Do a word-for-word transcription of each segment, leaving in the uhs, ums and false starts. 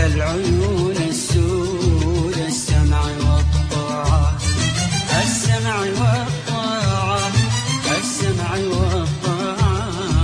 العيون السود السمع والطاعة، السمع والطاعة، السمع والطاعة.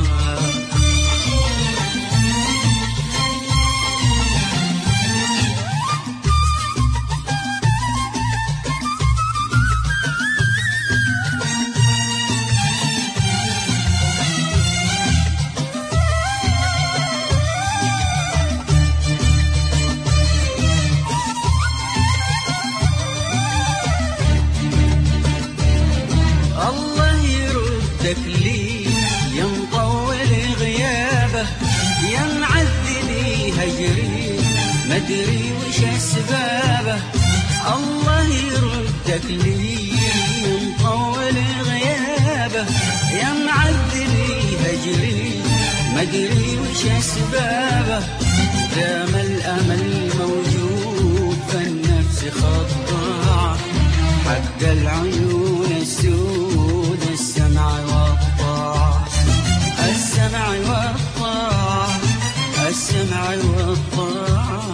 لي ينطول غيابه، ينعذني هجري مدري وش اسبابه. الله يردك لي ينطول غيابه، ينعذني هجري مدري وش اسبابه. دام الامل موجود فالنفس خضاعه، حق العيون السود السمع والطاعة، السمع والطاعة، السمع والطاعة.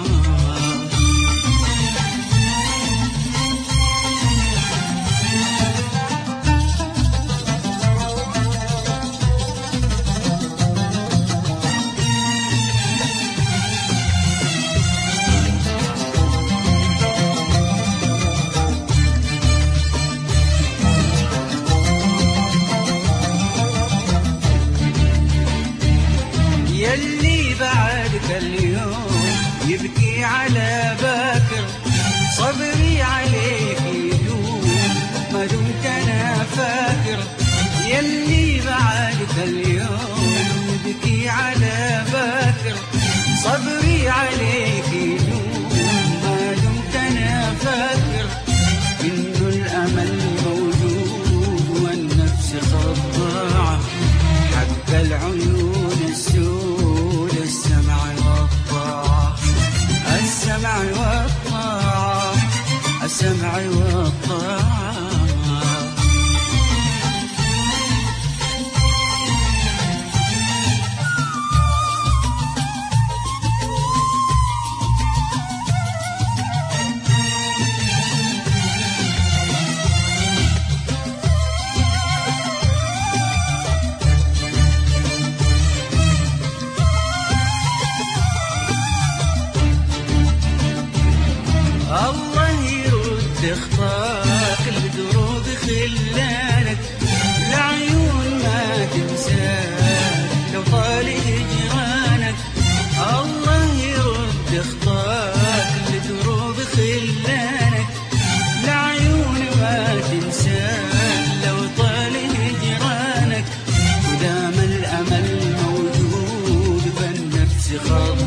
يلي بعدك اليوم يبكي على باكر، صبري عليك يدوم ما دمت انا فاكر. يلي بعدك اليوم يبكي على باكر، صبري عليك يدوم ما دمت انا فاكر. انه الامل موجود والنفس خضاعه، حق العيون السود السمع والطاعة، السمع والطاعة، السمع والطاعة. الله يرد خطاك لدروب خلانك، العيون ما تنساك لو طال هجرانك. الله يرد خطاك لدروب خلانك، العيون ما تنساك لو طال هجرانك. ودام الامل موجود فالنفس خاض